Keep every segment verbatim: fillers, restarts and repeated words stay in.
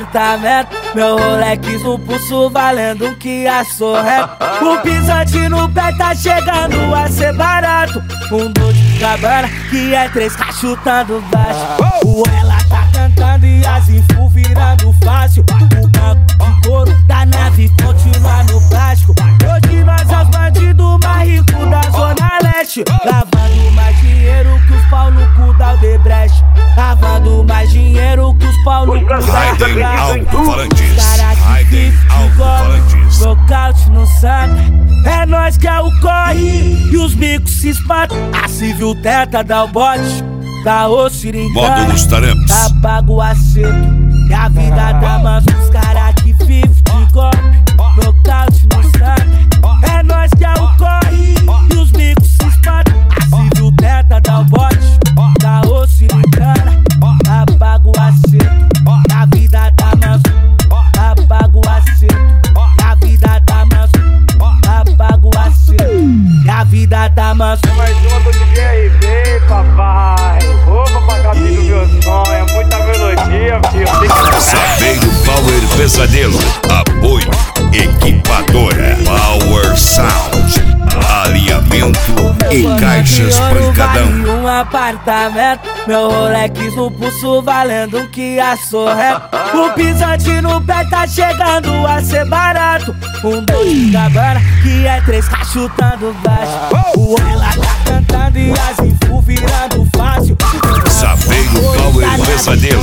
apartamento, meu Rolex no pulso valendo um Kia Sorrento. O pisante no pé tá chegando a ser barato. Um Dolce Gabbana que é três K chutando baixo. O ela tá cantando e as info virando fácil. O banco de couro da nave continua no plástico. Hoje nós é os bandidos mais ricos da Zona Leste, lavando mais dinheiro que os pau no cu da Odebrecht. Lavando mais dinheiro que os pau no cu da Raiden Alto-Falantes. Cara que vive de golpe, nocaute no sangue. É nós que é o corre e os bicos se espantam. A civil tenta dar o bote, dá o sirincana. Módulos Taramps. Apaga o acerto e a vida tá mansa. Os cara que vive de golpe, nocaute no sangue. É nós que é o corre e os bicos se espantam. A civil tenta dar o bote, dá o sirincana. Apaga o acerto e a vida tá mansa. Apaga o acerto e a vida tá mansa. Apaga o acerto e a vida tá mansa. Mais uma do D J R B, papai. Ô, papagaio do meu sonho, é muita melodia, filho. Saveiro Power Pesadelo. Apoio Equipadora Power Sound. Alinhamento e caixas pancadão. Vale um apartamento, meu Rolex no pulso valendo um Kia Sorrento. O pisante no pé tá chegando a ser barato. Um Dolce Gabbana que é três K chutando baixo. O ela tá cantando e as info virando fácil. Saveiro Power Pesadelo.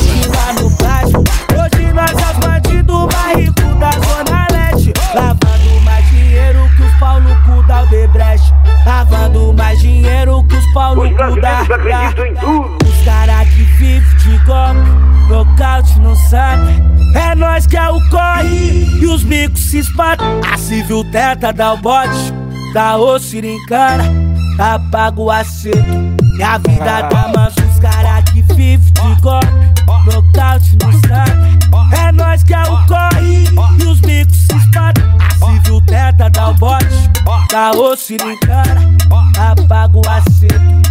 Hoje nós é os bandidos mais ricos da Zona Leste, lavando mais dinheiro que os pau no cu da Odebrecht. Lavando mais dinheiro que os pau no cu da Os cara que vive de golpe, nocaute no sangue. É nós que é o corre e os bicos se espantam. A civil tenta dar o bote, dá o sirincana. Apaga o acerto e a vida tá mansa. Os cara que vive de golpe, nocaute no sangue. É nós que é o corre e os bicos se espantam. A civil tenta dar o bote, dá o sirincana. Apaga o acerto